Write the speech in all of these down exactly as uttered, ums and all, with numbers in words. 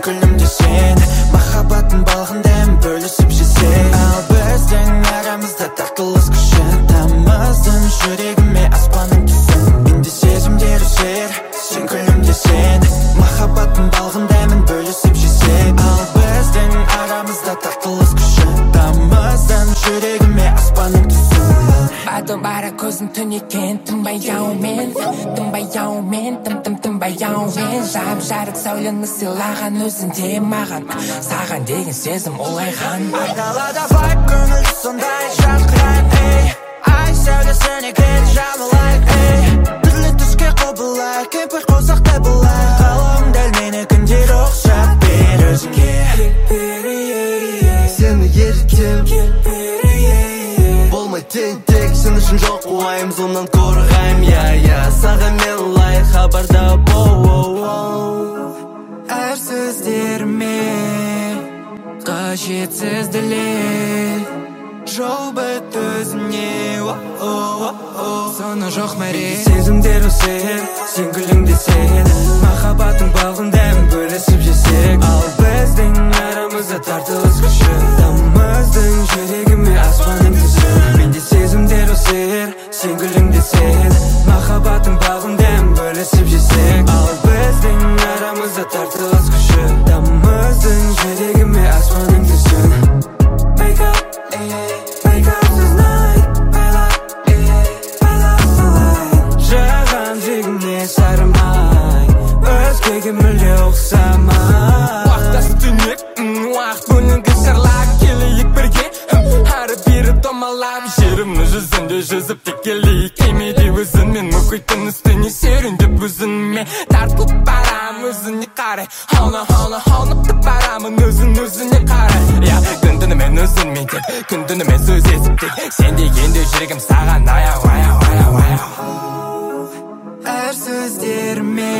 күлімде сен махаббаттың балғын дәмін бөлісіп жесек ал біздің арамызда тартылыс күші тамыздың жүрегіме аспанның түсін менде сезімдер өсер сен күлімде сен махаббаттың балғын дәмін бөлісіп жесек ал біздің арамызда тартылыс күші тамыздың жүрегіме аспанның түсін Бадым бара көзім түн екен тынбай яумен тынбай яумен тым тым тынбай яумен жап жарық сәулені сыйлаған өзіңде маған саған деген сезім ұлайған айдалада вайб көңіл сондай жарқырайып ей ай сәулесіне кел жамылайық ей түрлі түске құбылайық кемпір қосақтай болайық қалауың дәл менікіндей рұқсат бер өзіңе сені ерітем болмай тең-тек сен үшін жоқ уайым зоннан қорғайым я я саған мен лайық хабарда боу әр сөздеріме қажетсіз дәлел жол біт өзіне соны жоқ мәре сезімдер өсер сен күлімде сен махаббаттың балғын дәмін бөлісіп жесек ал біздің арамызда тартылыс күші тамыздың жүрегіме аспанның түсін менде сезімдер өсер сен күлімде сен махаббаттың балғын дәмін бөлісіп жесек ал біздің арамызда тартылыс күші тамыздың жүрегіме аспанның түсін Wake up, wake up this night жаған жігіне сарымай өзгеге мүлде ұқсамай уақыттасы түнек уақыт бөлінгі сырлап келейік бірге ары бері домалап жерімнің жүзінде жүзіп те келейік кемеде өзіңмен мұхиттың үстіне серуендеп өзіңмен тартылып барам өзіңе қарай аунап аунап аунап барамын өзің өзіңе қарай я күн түнімен өзіңмен тек күн түнімен сөз естіп тек сен дегенде жүрегім саған аяу аяу аяу аяу әр сөздеріме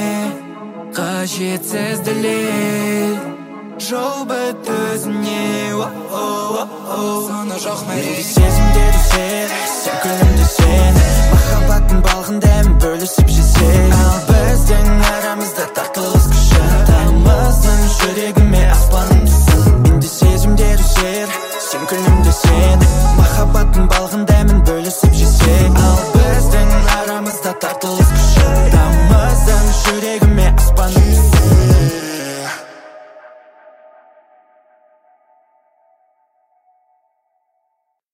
қажетсіз дәлел жол біт өзіне соны жоқ мәре сезімдер өсер сен күлімде сен махаббаттың балғын дәмін бөлісіп жесек ал біздің арамызда тартылыс